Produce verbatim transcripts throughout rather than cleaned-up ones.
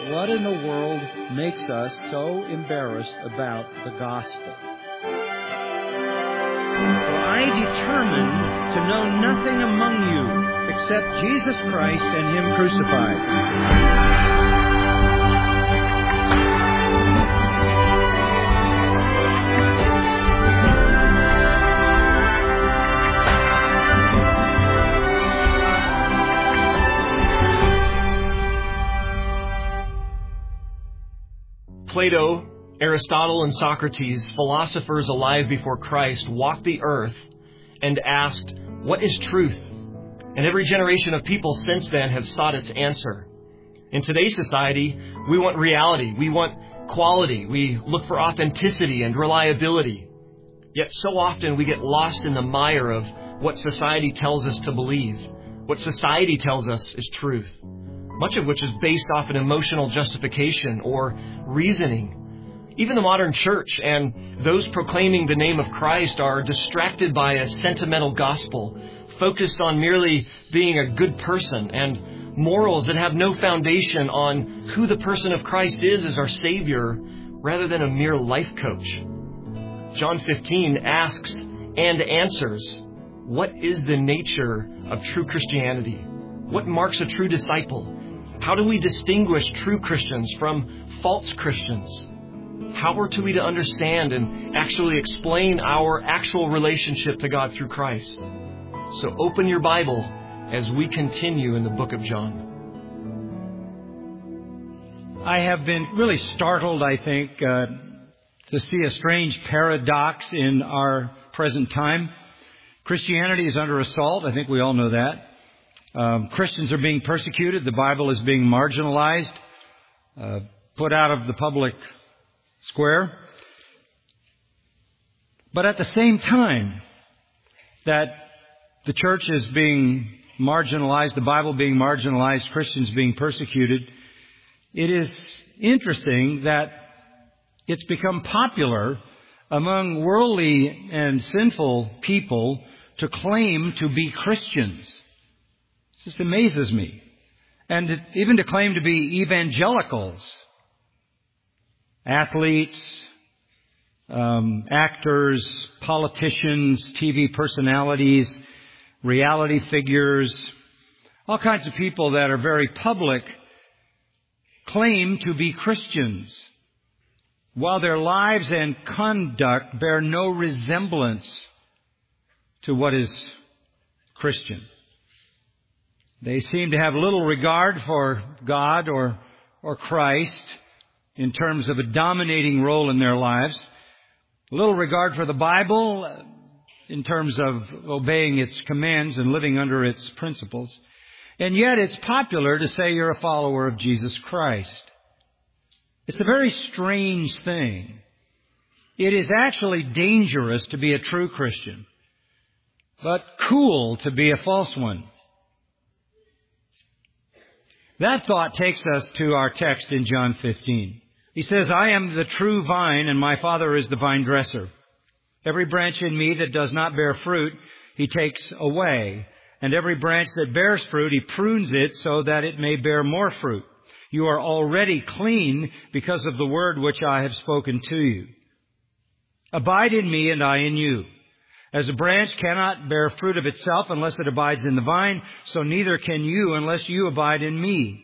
What in the world makes us so embarrassed about the gospel? For I determined to know nothing among you except Jesus Christ and Him crucified. Plato, Aristotle, and Socrates, philosophers alive before Christ, walked the earth and asked, "What is truth?" And every generation of people since then have sought its answer. In today's society, we want reality, we want quality, we look for authenticity and reliability. Yet so often we get lost in the mire of what society tells us to believe, what society tells us is truth, much of which is based off an emotional justification or reasoning. Even the modern church and those proclaiming the name of Christ are distracted by a sentimental gospel, focused on merely being a good person and morals that have no foundation on who the person of Christ is as our Savior, rather than a mere life coach. John fifteen asks and answers, what is the nature of true Christianity? What marks a true disciple? How do we distinguish true Christians from false Christians? How are we to understand and actually explain our actual relationship to God through Christ? So open your Bible as we continue in the book of John. I have been really startled, I think, uh, to see a strange paradox in our present time. Christianity is under assault. I think we all know that. Um, Christians are being persecuted. The Bible is being marginalized, uh, put out of the public square. But at the same time that the church is being marginalized, the Bible being marginalized, Christians being persecuted, it is interesting that it's become popular among worldly and sinful people to claim to be Christians. It just amazes me. And even to claim to be evangelicals. Athletes, um, actors, politicians, T V personalities, reality figures, all kinds of people that are very public claim to be Christians, while their lives and conduct bear no resemblance to what is Christian. They seem to have little regard for God or, or Christ in terms of a dominating role in their lives. Little regard for the Bible in terms of obeying its commands and living under its principles. And yet it's popular to say you're a follower of Jesus Christ. It's a very strange thing. It is actually dangerous to be a true Christian, but cool to be a false one. That thought takes us to our text in John fifteen. He says, I am the true vine, and my Father is the vine dresser. Every branch in me that does not bear fruit, He takes away. And every branch that bears fruit, He prunes it so that it may bear more fruit. You are already clean because of the word which I have spoken to you. Abide in me, and I in you. As a branch cannot bear fruit of itself unless it abides in the vine, so neither can you unless you abide in me.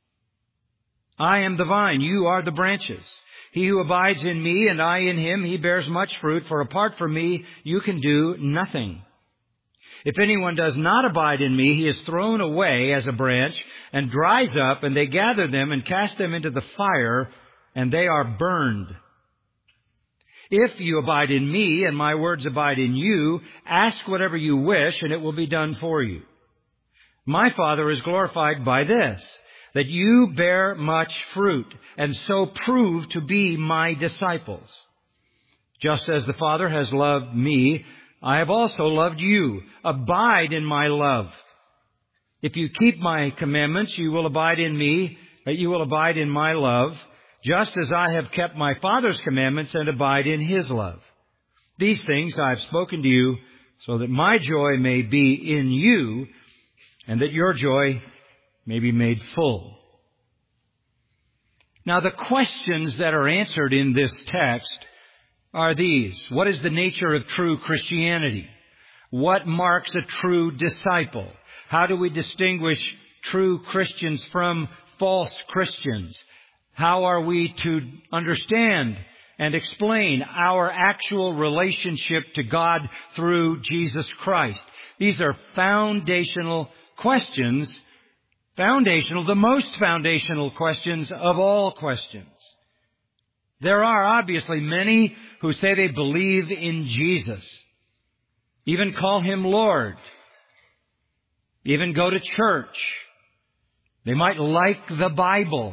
I am the vine, you are the branches. He who abides in me and I in him, he bears much fruit, for apart from me you can do nothing. If anyone does not abide in me, he is thrown away as a branch and dries up, and they gather them and cast them into the fire, and they are burned. If you abide in me and my words abide in you, ask whatever you wish, and it will be done for you. My Father is glorified by this, that you bear much fruit, and so prove to be my disciples. Just as the Father has loved me, I have also loved you. Abide in my love. If you keep my commandments, you will abide in me, that you will abide in my love, just as I have kept my Father's commandments and abide in His love. These things I have spoken to you, so that my joy may be in you, and that your joy may be made full. Now, the questions that are answered in this text are these. What is the nature of true Christianity? What marks a true disciple? How do we distinguish true Christians from false Christians? How are we to understand and explain our actual relationship to God through Jesus Christ? These are foundational questions, foundational, the most foundational questions of all questions. There are obviously many who say they believe in Jesus, even call Him Lord, even go to church. They might like the Bible.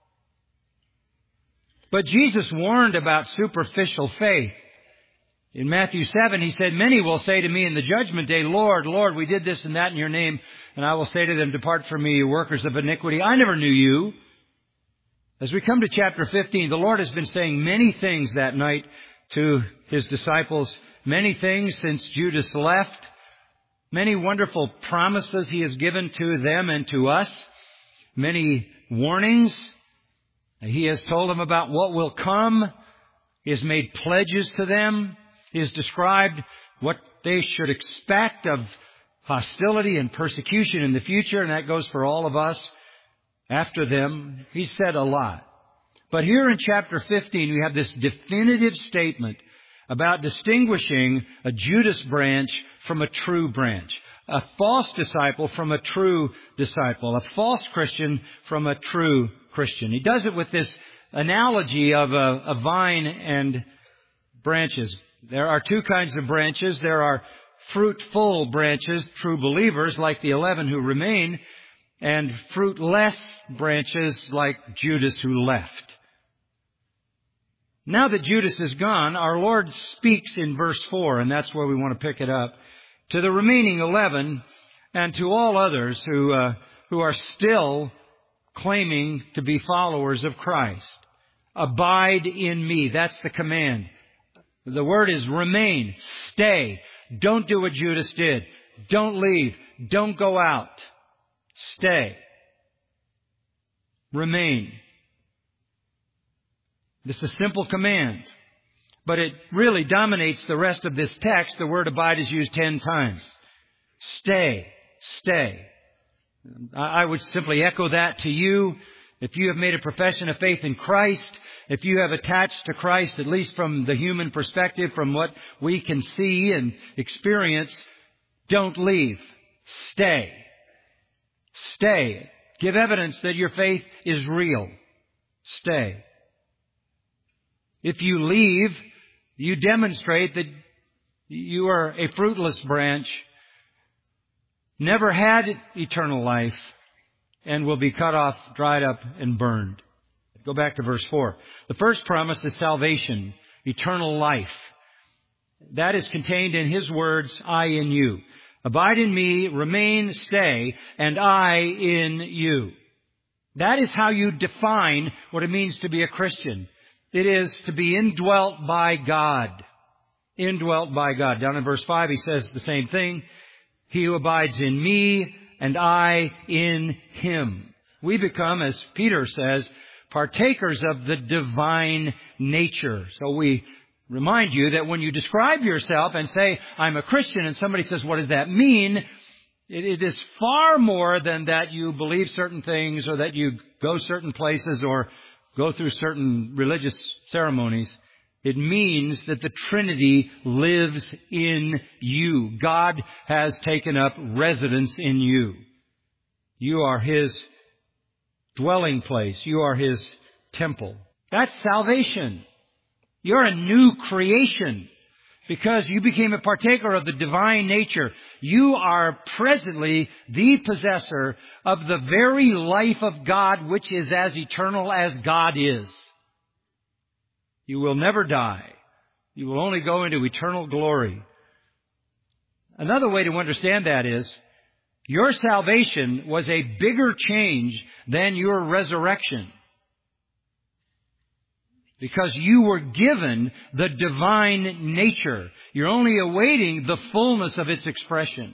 But Jesus warned about superficial faith. In Matthew seven, He said, "Many will say to me in the judgment day, Lord, Lord, we did this and that in your name. And I will say to them, depart from me, you workers of iniquity. I never knew you." As we come to chapter fifteen, the Lord has been saying many things that night to His disciples. Many things since Judas left. Many wonderful promises He has given to them and to us. Many warnings. He has told them about what will come. He has made pledges to them. He has described what they should expect of hostility and persecution in the future, and that goes for all of us after them. He said a lot. But here in chapter fifteen, we have this definitive statement about distinguishing a Judas branch from a true branch, a false disciple from a true disciple, a false Christian from a true Christian. He does it with this analogy of a, a vine and branches. There are two kinds of branches. There are fruitful branches, true believers, like the eleven who remain, and fruitless branches like Judas who left. Now that Judas is gone, our Lord speaks in verse four, and that's where we want to pick it up, to the remaining eleven and to all others who uh, who are still claiming to be followers of Christ. Abide in me. That's the command. The word is remain. Stay. Don't do what Judas did. Don't leave. Don't go out. Stay. Remain. This is a simple command, but it really dominates the rest of this text. The word abide is used ten times. Stay. Stay. I would simply echo that to you. If you have made a profession of faith in Christ, if you have attached to Christ, at least from the human perspective, from what we can see and experience, don't leave. Stay. Stay. Give evidence that your faith is real. Stay. If you leave, you demonstrate that you are a fruitless branch, never had eternal life, and will be cut off, dried up, and burned. Go back to verse four. The first promise is salvation, eternal life. That is contained in His words, I in you. Abide in me, remain, stay, and I in you. That is how you define what it means to be a Christian. It is to be indwelt by God. Indwelt by God. Down in verse five, He says the same thing. He who abides in me and I in him. We become, as Peter says, partakers of the divine nature. So we remind you that when you describe yourself and say, I'm a Christian, and somebody says, what does that mean? It, it is far more than that you believe certain things or that you go certain places or go through certain religious ceremonies. It means that the Trinity lives in you. God has taken up residence in you. You are His dwelling place. You are His temple. That's salvation. You're a new creation because you became a partaker of the divine nature. You are presently the possessor of the very life of God, which is as eternal as God is. You will never die. You will only go into eternal glory. Another way to understand that is, your salvation was a bigger change than your resurrection. Because you were given the divine nature. You're only awaiting the fullness of its expression.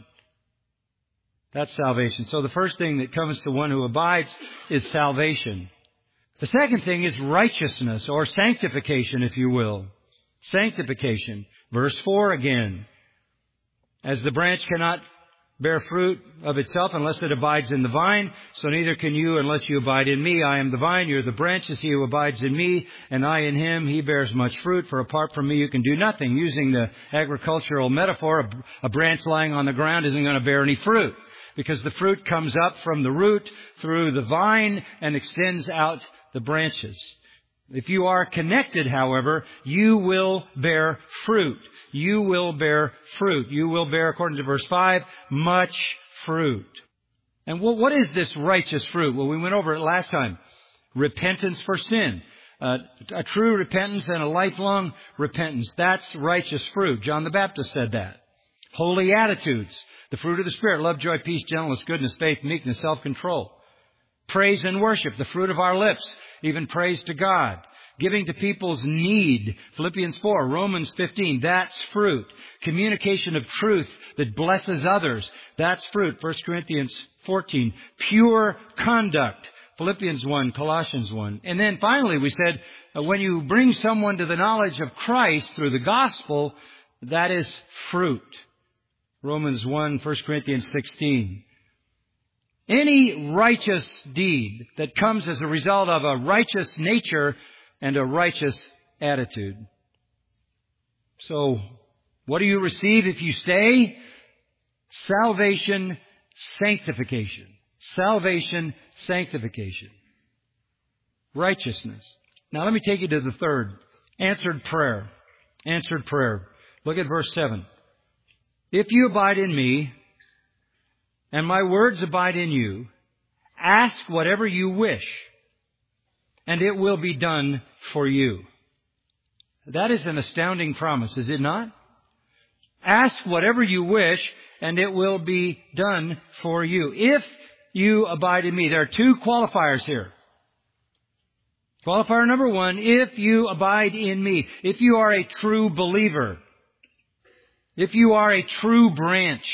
That's salvation. So the first thing that comes to one who abides is salvation. The second thing is righteousness, or sanctification, if you will. Sanctification. Verse four again. As the branch cannot bear fruit of itself unless it abides in the vine, so neither can you unless you abide in me. I am the vine, you are the branches. He who abides in me, and I in him, he bears much fruit. For apart from me, you can do nothing. Using the agricultural metaphor, a, a branch lying on the ground isn't going to bear any fruit, because the fruit comes up from the root through the vine and extends out the branches. If you are connected, however, you will bear fruit. You will bear fruit. You will bear, according to verse five, much fruit. And what is this righteous fruit? Well, we went over it last time. Repentance for sin. Uh, a true repentance and a lifelong repentance. That's righteous fruit. John the Baptist said that. Holy attitudes. The fruit of the Spirit. Love, joy, peace, gentleness, goodness, faith, meekness, self-control. Praise and worship. The fruit of our lips. Even praise to God. Giving to people's need. Philippians four, Romans fifteen. That's fruit. Communication of truth that blesses others. That's fruit. First Corinthians fourteen. Pure conduct. Philippians one, Colossians one. And then finally we said, uh, when you bring someone to the knowledge of Christ through the gospel, that is fruit. Romans one, First Corinthians sixteen. Any righteous deed that comes as a result of a righteous nature and a righteous attitude. So, what do you receive if you stay? Salvation, sanctification. Salvation, sanctification. Righteousness. Now let me take you to the third. Answered prayer. Answered prayer. Look at verse seven. If you abide in me, and my words abide in you, ask whatever you wish, and it will be done for you. That is an astounding promise, is it not? Ask whatever you wish, and it will be done for you. If you abide in me. There are two qualifiers here. Qualifier number one, if you abide in me. If you are a true believer. If you are a true branch.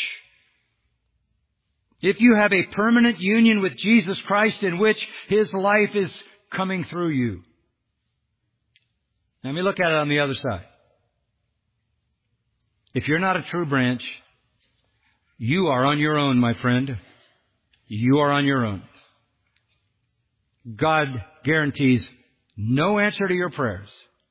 If you have a permanent union with Jesus Christ in which His life is coming through you. Let me look at it on the other side. If you're not a true branch, you are on your own, my friend. You are on your own. God guarantees no answer to your prayers.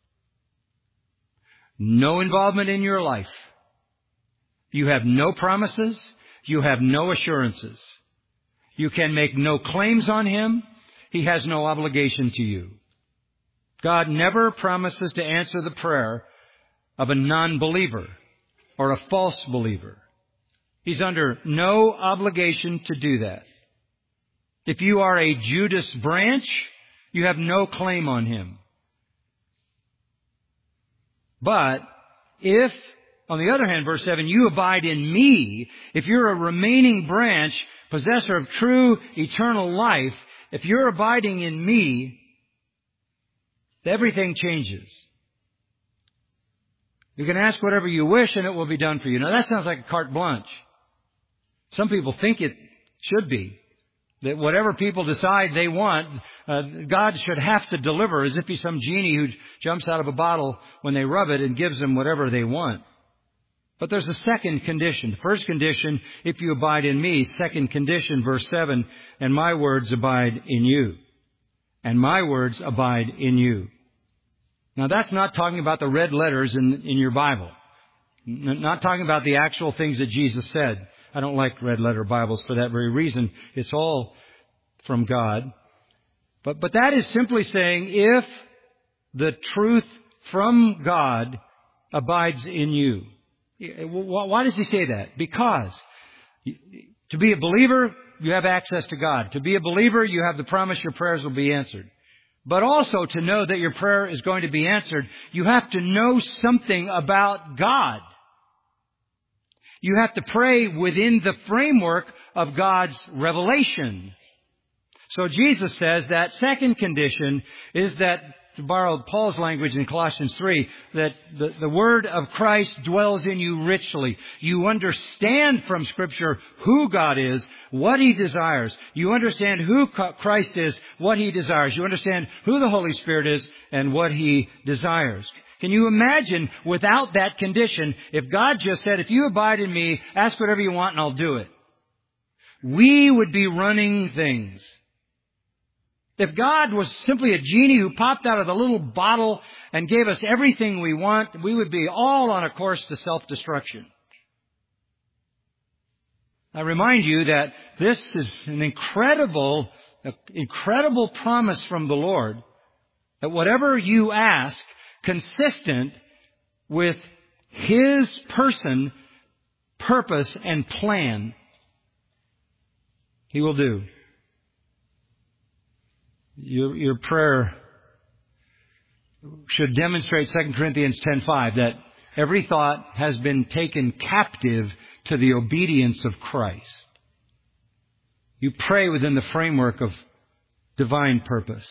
No involvement in your life. You have no promises. You have no assurances. You can make no claims on Him. He has no obligation to you. God never promises to answer the prayer of a non-believer or a false believer. He's under no obligation to do that. If you are a Judas branch, you have no claim on Him. But if, on the other hand, verse seven, you abide in me, if you're a remaining branch, possessor of true eternal life, if you're abiding in me, everything changes. You can ask whatever you wish and it will be done for you. Now that sounds like a carte blanche. Some people think it should be. That whatever people decide they want, uh, God should have to deliver, as if He's some genie who jumps out of a bottle when they rub it and gives them whatever they want. But there's a second condition. The first condition, if you abide in me. Second condition, verse seven, and my words abide in you. And my words abide in you. Now that's not talking about the red letters in, in your Bible. Not talking about the actual things that Jesus said. I don't like red letter Bibles for that very reason. It's all from God. But, but that is simply saying if the truth from God abides in you. Why does He say that? Because to be a believer, you have access to God. To be a believer, you have the promise your prayers will be answered. But also to know that your prayer is going to be answered, you have to know something about God. You have to pray within the framework of God's revelation. So Jesus says that second condition is that to borrow Paul's language in Colossians three, that the, the Word of Christ dwells in you richly. You understand from Scripture who God is, what He desires. You understand who Christ is, what He desires. You understand who the Holy Spirit is and what He desires. Can you imagine without that condition, if God just said, if you abide in me, ask whatever you want and I'll do it. We would be running things. If God was simply a genie who popped out of the little bottle and gave us everything we want, we would be all on a course to self-destruction. I remind you that this is an incredible, incredible promise from the Lord, that whatever you ask, consistent with His person, purpose, and plan, He will do. Your, your prayer should demonstrate Second Corinthians ten five, that every thought has been taken captive to the obedience of Christ. You pray within the framework of divine purpose.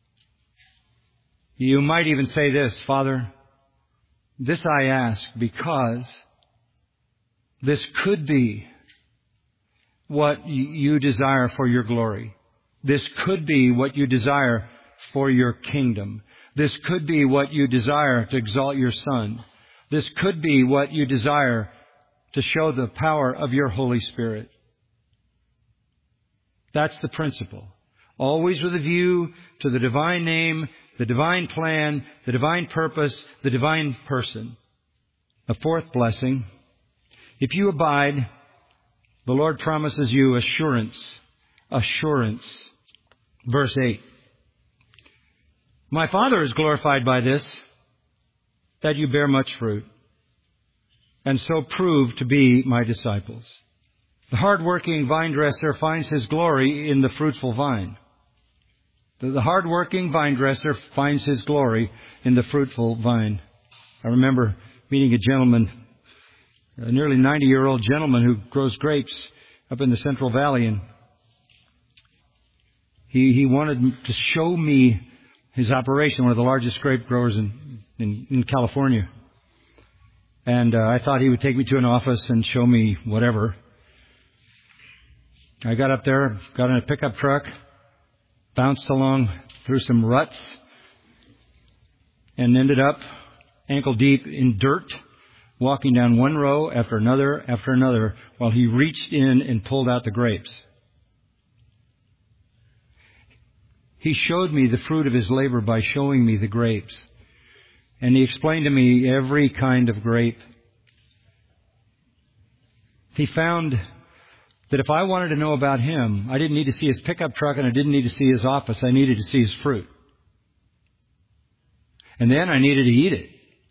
You might even say this, Father, this I ask because this could be what you desire for your glory. This could be what you desire for your kingdom. This could be what you desire to exalt your Son. This could be what you desire to show the power of your Holy Spirit. That's the principle. Always with a view to the divine name, the divine plan, the divine purpose, the divine person. A fourth blessing. If you abide, the Lord promises you assurance. Assurance. Verse eight. My Father is glorified by this, that you bear much fruit, and so prove to be my disciples. The hard-working vine dresser finds his glory in the fruitful vine. The hard-working vine dresser finds his glory in the fruitful vine. I remember meeting a gentleman, a nearly ninety-year-old gentleman who grows grapes up in the Central Valley, and he, he wanted to show me his operation, one of the largest grape growers in, in, in California. And uh, I thought he would take me to an office and show me whatever. I got up there, got in a pickup truck, bounced along through some ruts, and ended up ankle deep in dirt, walking down one row after another after another while he reached in and pulled out the grapes. He showed me the fruit of his labor by showing me the grapes. And he explained to me every kind of grape. He found that if I wanted to know about him, I didn't need to see his pickup truck and I didn't need to see his office. I needed to see his fruit. And then I needed to eat it,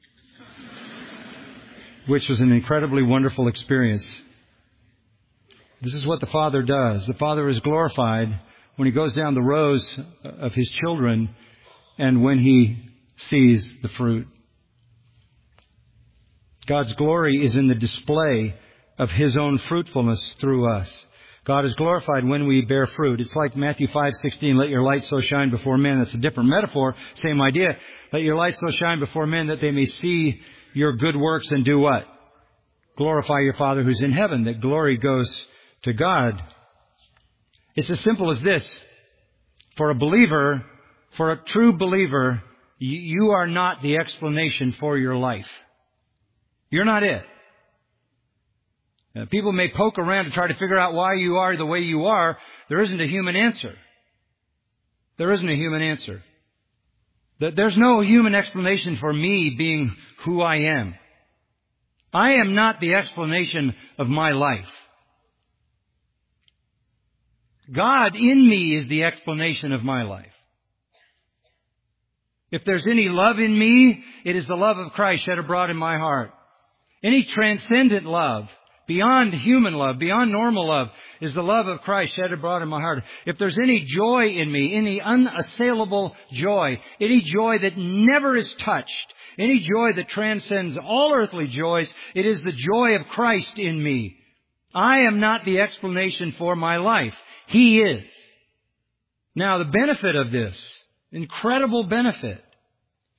which was an incredibly wonderful experience. This is what the Father does. The Father is glorified when He goes down the rows of His children and when He sees the fruit. God's glory is in the display of His own fruitfulness through us. God is glorified when we bear fruit. It's like Matthew five sixteen, let your light so shine before men. That's a different metaphor, same idea. Let your light so shine before men that they may see your good works and do what? Glorify your Father who's in heaven. That glory goes to God. It's as simple as this. For a believer, for a true believer, you are not the explanation for your life. You're not it. Uh, people may poke around to try to figure out why you are the way you are. There isn't a human answer. There isn't a human answer. There's no human explanation for me being who I am. I am not the explanation of my life. God in me is the explanation of my life. If there's any love in me, it is the love of Christ shed abroad in my heart. Any transcendent love, beyond human love, beyond normal love, is the love of Christ shed abroad in my heart. If there's any joy in me, any unassailable joy, any joy that never is touched, any joy that transcends all earthly joys, it is the joy of Christ in me. I am not the explanation for my life. He is. Now, the benefit of this, incredible benefit,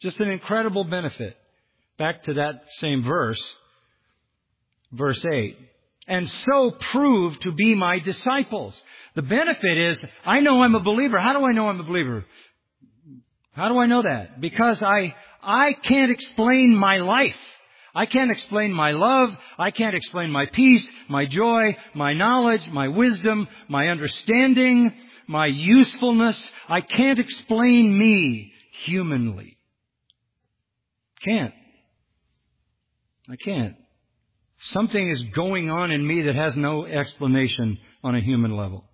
Just an incredible benefit. Back to that same verse, verse eight. And so prove to be my disciples. The benefit is, I know I'm a believer. How do I know I'm a believer? How do I know that? Because I, I can't explain my life. I can't explain my love. I can't explain my peace, my joy, my knowledge, my wisdom, my understanding, my usefulness. I can't explain me humanly. Can't. I can't. Something is going on in me that has no explanation on a human level.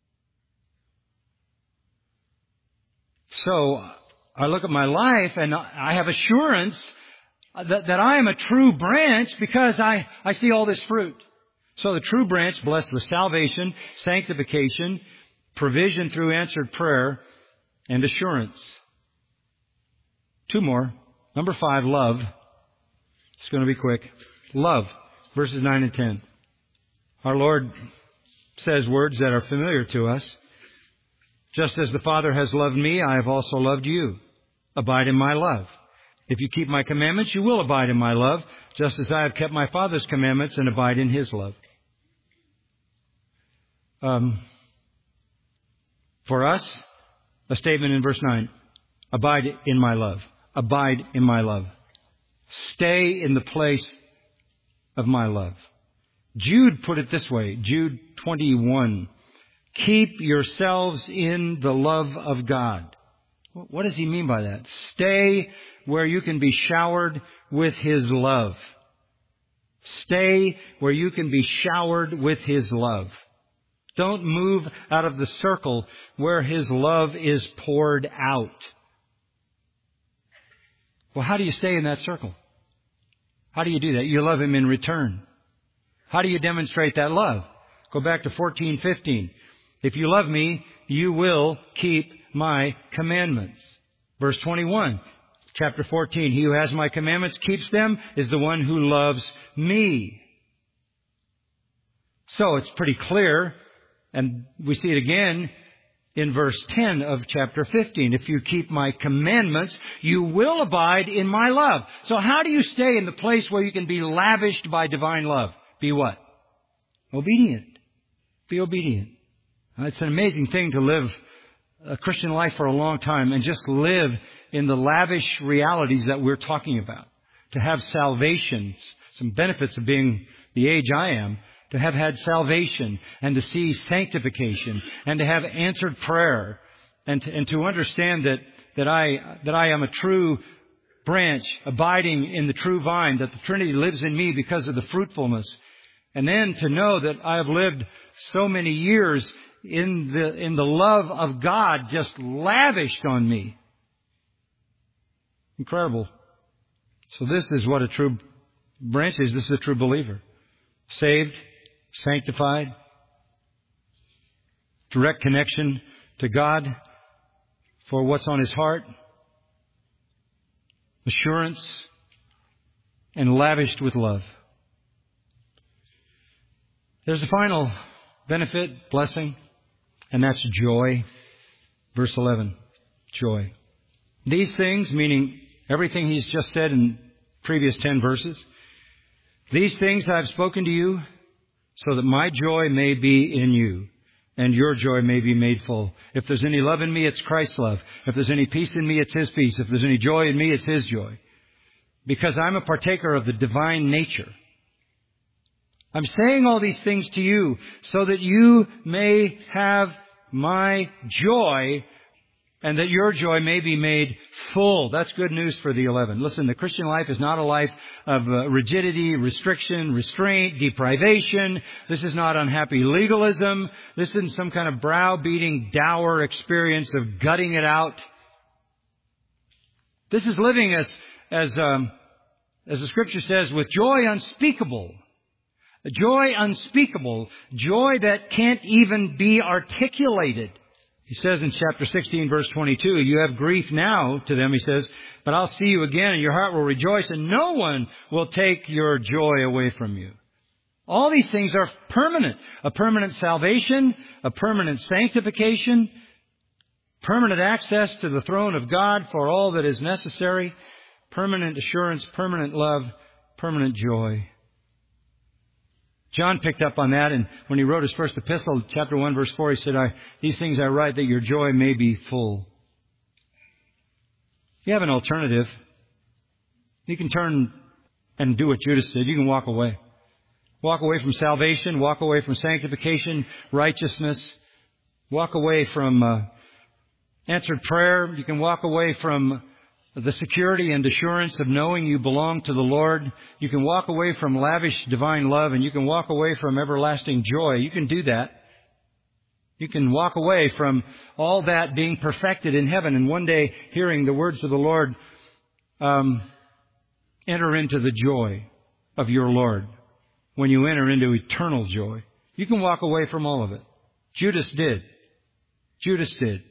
So I look at my life and I have assurance that, that I am a true branch because I, I see all this fruit. So the true branch, blessed with salvation, sanctification, provision through answered prayer, and assurance. Two more. Number five, love. It's going to be quick. Love. Verses nine and ten. Our Lord says words that are familiar to us. Just as the Father has loved me, I have also loved you. Abide in my love. If you keep my commandments, you will abide in my love, just as I have kept my Father's commandments and abide in His love. Um, for us, a statement in verse nine. Abide in my love. Abide in my love. Stay in the place of my love. Jude put it this way, Jude twenty-one. Keep yourselves in the love of God. What does he mean by that? Stay where you can be showered with His love. Stay where you can be showered with His love. Don't move out of the circle where His love is poured out. Well, how do you stay in that circle? How do you do that? You love Him in return. How do you demonstrate that love? Go back to fourteen fifteen. If you love me, you will keep my commandments. Verse twenty-one, chapter fourteen. He who has my commandments, keeps them, is the one who loves me. So it's pretty clear, and we see it again in verse ten of chapter fifteen. If you keep my commandments, you will abide in my love. So how do you stay in the place where you can be lavished by divine love? Be what? Obedient. Be obedient. Now, it's an amazing thing to live a Christian life for a long time and just live in the lavish realities that we're talking about. To have salvation, some benefits of being the age I am, to have had salvation and to see sanctification and to have answered prayer and to, and to understand that, that I, that I am a true branch abiding in the true vine, that the Trinity lives in me because of the fruitfulness. And then to know that I have lived so many years in the, in the love of God just lavished on me. Incredible. So this is what a true branch is. This is a true believer. Saved, sanctified, direct connection to God for what's on his heart, assurance, and lavished with love. There's a final benefit, blessing, and that's joy. Verse eleven, joy. These things, meaning everything he's just said in previous ten verses, these things I have spoken to you so that my joy may be in you and your joy may be made full. If there's any love in me, it's Christ's love. If there's any peace in me, it's His peace. If there's any joy in me, it's His joy. Because I'm a partaker of the divine nature. I'm saying all these things to you so that you may have my joy and that your joy may be made full. That's good news for the eleven. Listen, the Christian life is not a life of uh, rigidity, restriction, restraint, deprivation. This is not unhappy legalism. This isn't some kind of browbeating, dour experience of gutting it out. This is living as, as, um, as the Scripture says, with joy unspeakable. A joy unspeakable. Joy that can't even be articulated. He says in chapter sixteen, verse twenty-two, you have grief now to them, he says, but I'll see you again and your heart will rejoice and no one will take your joy away from you. All these things are permanent. A permanent salvation, a permanent sanctification, permanent access to the throne of God for all that is necessary, permanent assurance, permanent love, permanent joy. John picked up on that, and when he wrote his first epistle, chapter one, verse four, he said, I, these things I write that your joy may be full. You have an alternative. You can turn and do what Judas did. You can walk away. Walk away from salvation. Walk away from sanctification, righteousness. Walk away from uh, answered prayer. You can walk away from the security and assurance of knowing you belong to the Lord. You can walk away from lavish divine love, and you can walk away from everlasting joy. You can do that. You can walk away from all that being perfected in heaven, and one day hearing the words of the Lord, um, enter into the joy of your Lord when you enter into eternal joy. You can walk away from all of it. Judas did. Judas did.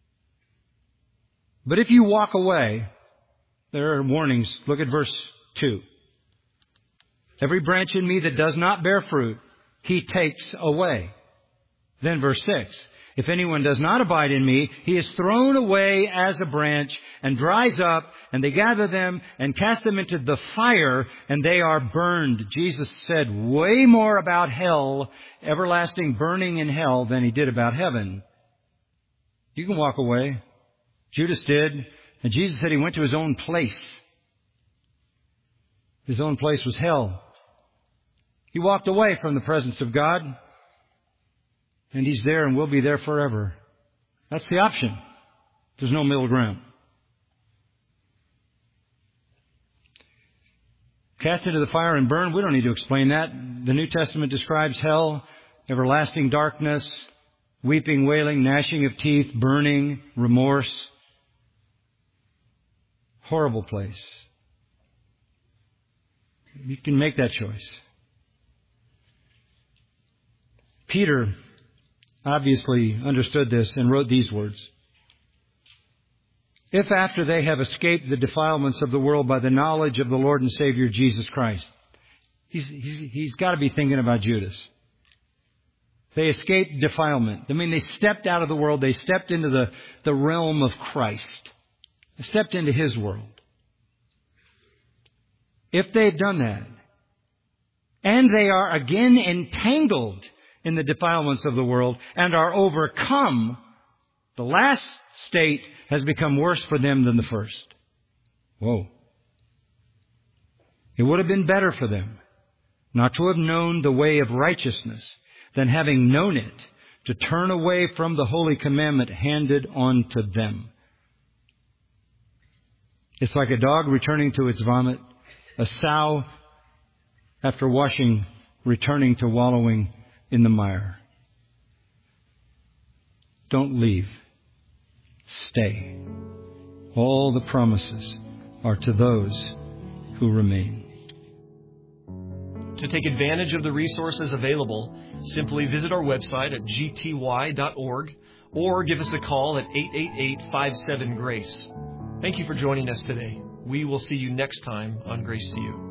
But if you walk away, there are warnings. Look at verse two. Every branch in me that does not bear fruit, he takes away. Then verse six. If anyone does not abide in me, he is thrown away as a branch and dries up, and they gather them and cast them into the fire, and they are burned. Jesus said way more about hell, everlasting burning in hell, than he did about heaven. You can walk away. Judas did. And Jesus said he went to his own place. His own place was hell. He walked away from the presence of God. And he's there and will be there forever. That's the option. There's no middle ground. Cast into the fire and burned. We don't need to explain that. The New Testament describes hell, everlasting darkness, weeping, wailing, gnashing of teeth, burning, remorse. Horrible place. You can make that choice. Peter obviously understood this and wrote these words. If after they have escaped the defilements of the world by the knowledge of the Lord and Savior Jesus Christ. He's, he's, he's got to be thinking about Judas. They escaped defilement. I mean, they stepped out of the world. They stepped into the, the realm of Christ. They stepped into His world. If they've done that, and they are again entangled in the defilements of the world and are overcome, the last state has become worse for them than the first. Whoa. It would have been better for them not to have known the way of righteousness than having known it to turn away from the holy commandment handed on to them. It's like a dog returning to its vomit, a sow after washing returning to wallowing in the mire. Don't leave. Stay. All the promises are to those who remain. To take advantage of the resources available, simply visit our website at g t y dot org or give us a call at eight eight eight, five seven, GRACE. Thank you for joining us today. We will see you next time on Grace to You.